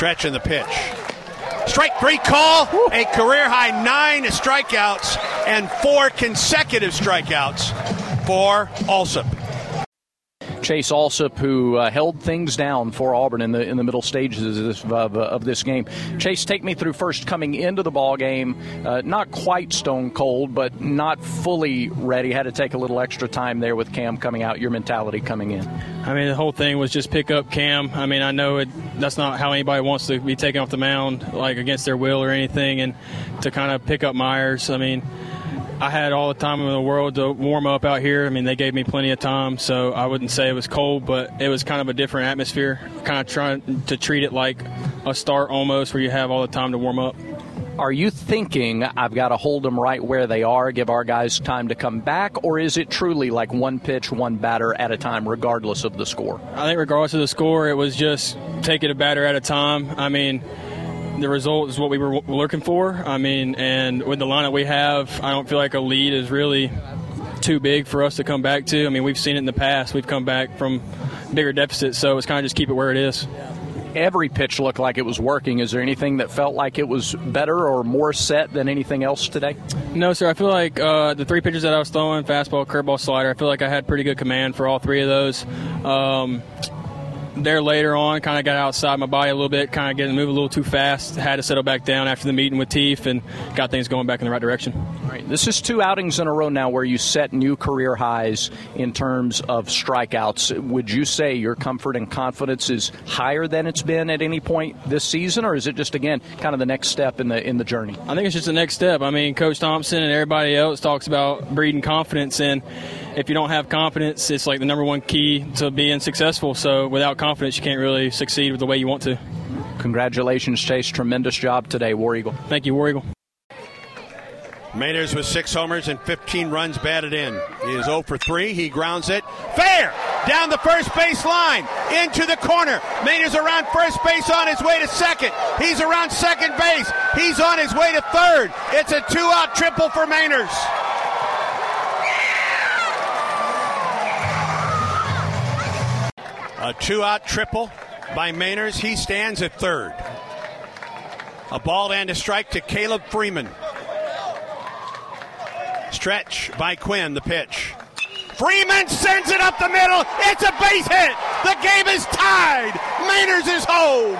Stretch in the pitch. Strike three call, a career-high 9 strikeouts and 4 consecutive strikeouts for Alsop. Chase Alsop, who held things down for Auburn in the middle stages of this game. Chase, take me through first coming into the ball game. Not quite stone cold, but not fully ready. Had to take a little extra time there with Cam coming out. Your mentality coming in. I mean, the whole thing was just pick up Cam. I mean, I know that's not how anybody wants to be taken off the mound, like against their will or anything, and to kind of pick up Myers. I mean, I had all the time in the world to warm up out here. I mean, they gave me plenty of time, so I wouldn't say it was cold, but it was kind of a different atmosphere, kind of trying to treat it like a start almost, where you have all the time to warm up. Are you thinking I've got to hold them right where they are, give our guys time to come back, or is it truly like one pitch, one batter at a time, regardless of the score? I think regardless of the score, it was just take it a batter at a time. I mean, the result is what we were looking for. I mean, and with the lineup we have, I don't feel like a lead is really too big for us to come back to. I mean, we've seen it in the past. We've come back from bigger deficits, so it's kind of just keep it where it is. Every pitch looked like it was working. Is there anything that felt like it was better or more set than anything else today? No, sir. I feel like the 3 pitches that I was throwing, fastball, curveball, slider, I feel like I had pretty good command for all 3 of those. There later on, kind of got outside my body a little bit, kind of getting moved a little too fast. Had to settle back down after the meeting with Teef and got things going back in the right direction. All right. This is 2 outings in a row now where you set new career highs in terms of strikeouts. Would you say your comfort and confidence is higher than it's been at any point this season, or is it just, again, kind of the next step in the journey? I think it's just the next step. I mean, Coach Thompson and everybody else talks about breeding confidence, and if you don't have confidence, it's like the number one key to being successful. So without confidence, you can't really succeed with the way you want to. Congratulations, Chase. Tremendous job today, War Eagle. Thank you, War Eagle. Mayners with 6 homers and 15 runs batted in. He is 0 for 3. He grounds it. Fair! Down the first base line. Into the corner. Mayners around first base on his way to second. He's around second base. He's on his way to third. It's a 2-out triple for Mayners. A 2-out triple by Mayners. He stands at third. A ball and a strike to Caleb Freeman. Stretch by Quinn, the pitch. Freeman sends it up the middle. It's a base hit. The game is tied. Mayners is home.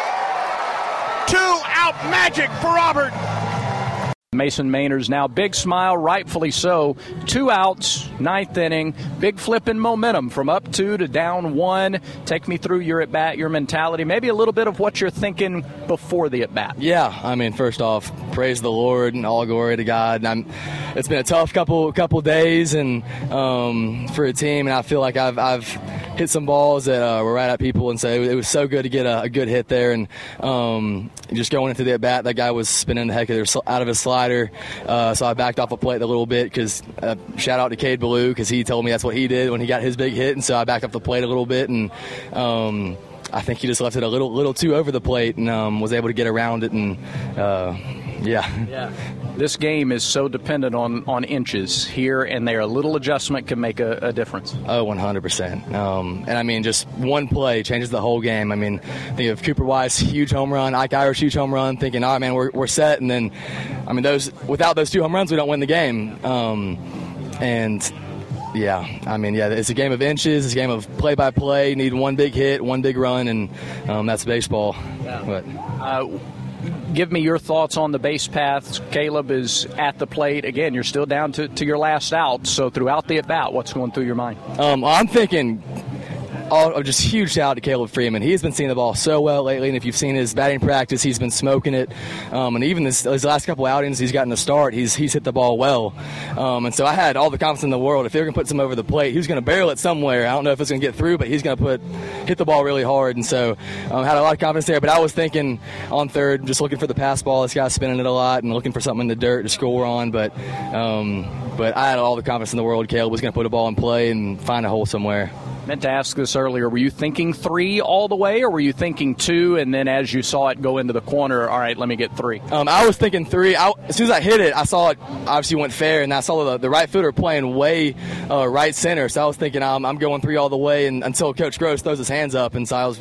2-out magic for Auburn. Mason Mayners now, big smile, rightfully so. 2 outs, 9th inning, big flip in momentum from up 2 to down 1. Take me through your at-bat, your mentality, maybe a little bit of what you're thinking before the at-bat. Yeah, I mean, first off, praise the Lord and all glory to God. It's been a tough couple days and for a team, and I feel like I've hit some balls that were right at people, and so it was so good to get a good hit there. And just going into the at-bat, that guy was spinning the heck out of his slider. So I backed off a plate a little bit because shout out to Cade Ballou because he told me that's what he did when he got his big hit, and so I backed off the plate a little bit, and I think he just left it a little too over the plate and was able to get around it, and yeah. This game is so dependent on inches here and there. A little adjustment can make a difference. Oh, 100%. And I mean, just one play changes the whole game. I mean, think of Cooper Weiss, huge home run, Ike Irish, huge home run, thinking, all right, man, we're set. And then, I mean, without those 2 home runs, we don't win the game. It's a game of inches. It's a game of play-by-play. You need one big hit, one big run, and that's baseball. Yeah. But, give me your thoughts on the base paths. Caleb is at the plate. Again, you're still down to your last out. So throughout the at-bat, what's going through your mind? I'm thinking just huge shout out to Caleb Freeman. He's been seeing the ball so well lately, and if you've seen his batting practice, he's been smoking it. And even his last couple outings, he's gotten a start. He's hit the ball well. And so I had all the confidence in the world. If they're going to put some over the plate, he was going to barrel it somewhere. I don't know if it's going to get through, but he's going to hit the ball really hard. And so had a lot of confidence there. But I was thinking on third, just looking for the pass ball. This guy's spinning it a lot and looking for something in the dirt to score on. But I had all the confidence in the world. Caleb was going to put a ball in play and find a hole somewhere. Meant to ask this earlier. Were you thinking 3 all the way, or were you thinking 2, and then as you saw it go into the corner, all right, let me get 3? I was thinking 3. As soon as I hit it, I saw it obviously went fair, and I saw the right footer playing way right center. So I was thinking I'm going 3 all the way, and until Coach Gross throws his hands up, and so I was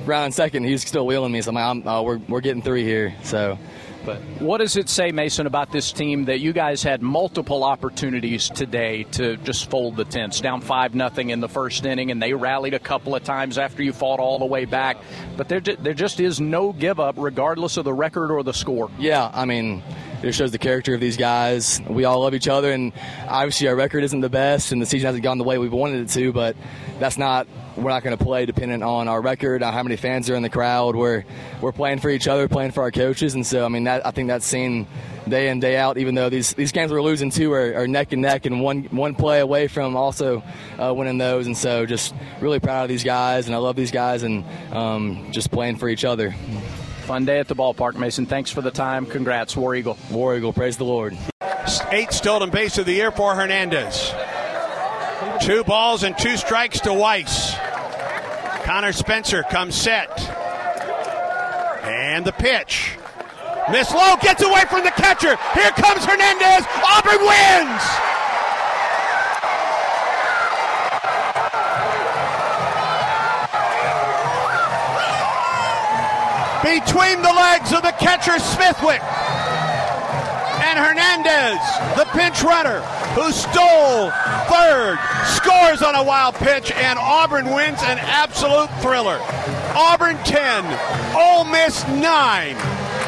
round second, he's still wheeling me. So I'm like, we're getting 3 here. So. But what does it say, Mason, about this team that you guys had multiple opportunities today to just fold the tents, down 5-0 in the first inning, and they rallied a couple of times after you fought all the way back, but there just is no give up regardless of the record or the score? Yeah, I mean, it shows the character of these guys. We all love each other, and obviously our record isn't the best, and the season hasn't gone the way we wanted it to, but we're not going to play dependent on our record, on how many fans are in the crowd. We're playing for each other, playing for our coaches, and so I mean I think that's seen day in, day out. Even though these games we're losing too are neck and neck, and one play away from also winning those, and so just really proud of these guys, and I love these guys, and just playing for each other. Fun day at the ballpark, Mason. Thanks for the time. Congrats, War Eagle. War Eagle, praise the Lord. 8th stolen base of the year for Hernandez. 2 balls and 2 strikes to Weiss. Connor Spencer comes set. And the pitch. Miss low, gets away from the catcher. Here comes Hernandez. Auburn wins! Between the legs of the catcher Smithwick and Hernandez, the pinch runner who stole third, scores on a wild pitch, and Auburn wins an absolute thriller. Auburn 10, Ole Miss 9.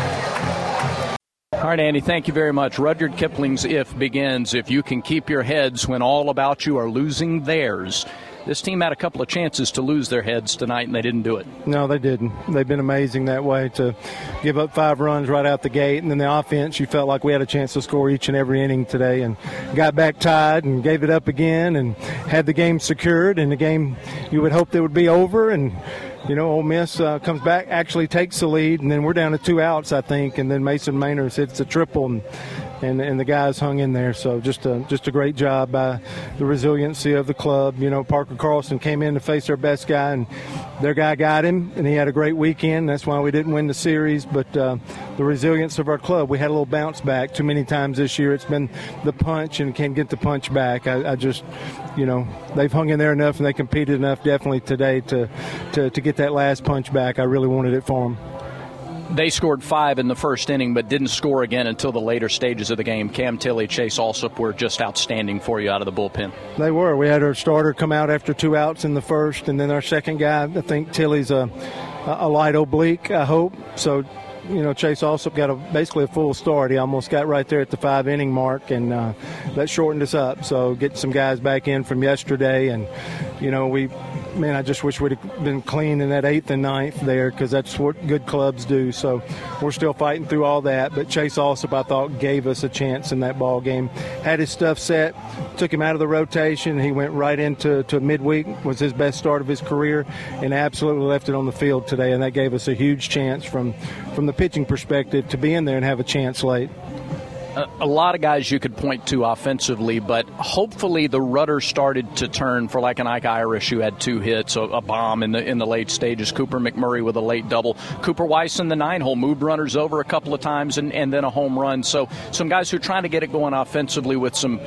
All right, Andy, thank you very much. Rudyard Kipling's If begins. If you can keep your heads when all about you are losing theirs. This team had a couple of chances to lose their heads tonight, and they didn't do it. No, they didn't. They've been amazing that way, to give up 5 runs right out the gate. And then the offense, you felt like we had a chance to score each and every inning today, and got back tied and gave it up again and had the game secured. And the game you would hope that would be over. And, you know, Ole Miss comes back, actually takes the lead, and then we're down to 2 outs, I think. And then Mason Mainers hits a triple, and the guys hung in there. So just a great job by the resiliency of the club. You know, Parker Carlson came in to face their best guy, and their guy got him, and he had a great weekend. That's why we didn't win the series. But the resilience of our club, we had a little bounce back. Too many times this year it's been the punch and can't get the punch back. I just, you know, they've hung in there enough and they competed enough definitely today to get that last punch back. I really wanted it for them. They scored 5 in the first inning, but didn't score again until the later stages of the game. Cam Tilley, Chase Alsop were just outstanding for you out of the bullpen. They were. We had our starter come out after 2 outs in the first, and then our second guy, I think Tilley's a light oblique, I hope. So, you know, Chase Alsop got basically a full start. He almost got right there at the 5-inning mark, and that shortened us up. So getting some guys back in from yesterday, and, you know, I just wish we'd have been clean in that 8th and 9th there, because that's what good clubs do. So we're still fighting through all that. But Chase Alsop, I thought, gave us a chance in that ball game. Had his stuff set, took him out of the rotation. He went right into midweek, was his best start of his career, and absolutely left it on the field today. And that gave us a huge chance from the pitching perspective to be in there and have a chance late. A lot of guys you could point to offensively, but hopefully the rudder started to turn for like an Ike Irish who had 2 hits, a bomb in the late stages, Cooper McMurray with a late double, Cooper Weiss in the 9-hole, moved runners over a couple of times and then a home run. So some guys who are trying to get it going offensively with some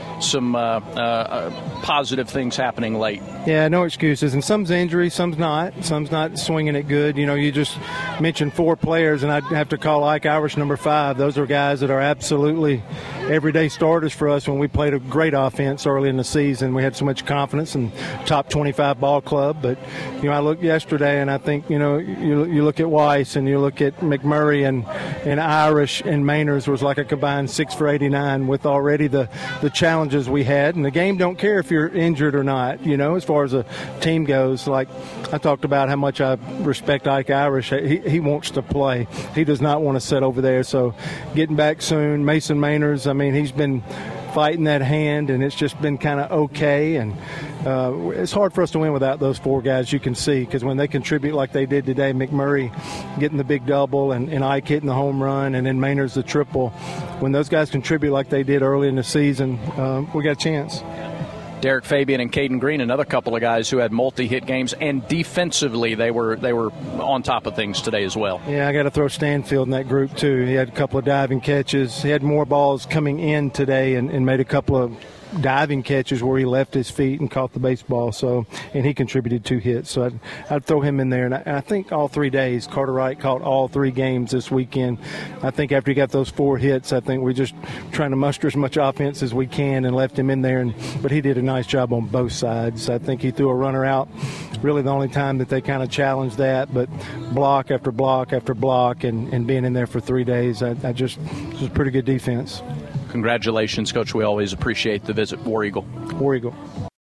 positive things happening late. Yeah, no excuses. And some's injury, some's not swinging it good. You know, you just mentioned 4 players, and I'd have to call Ike Irish number 5. Those are guys that are absolutely everyday starters for us when we played a great offense early in the season. We had so much confidence in top 25 ball club. But, you know, I looked yesterday, and I think, you know, you look at Weiss and you look at McMurray and Irish and Mainers was like a combined 6 for 89 with already the challenges we had. And the game don't care if you're injured or not, you know, as far as a team goes. Like I talked about how much I respect Ike Irish. He wants to play. He does not want to sit over there. So getting back soon. Mason Mainers, I mean, he's been fighting that hand, and it's just been kind of okay. And it's hard for us to win without those 4 guys, you can see, because when they contribute like they did today, McMurray getting the big double and Ike hitting the home run, and then Mainers the triple, when those guys contribute like they did early in the season, we got a chance. Derek Fabian and Caden Green, another couple of guys who had multi-hit games, and defensively they were on top of things today as well. Yeah, I got to throw Stanfield in that group too. He had a couple of diving catches. He had more balls coming in today and made a couple of diving catches where he left his feet and caught the baseball. So, and he contributed 2 hits. So I'd throw him in there. And I think all 3 days, Carter Wright caught all 3 games this weekend. I think after he got those 4 hits, I think we're just trying to muster as much offense as we can and left him in there. But he did a nice job on both sides. I think he threw a runner out. Really the only time that they kind of challenged that, but block after block after block and being in there for 3 days, it was pretty good defense. Congratulations, Coach. We always appreciate the visit. War Eagle. War Eagle.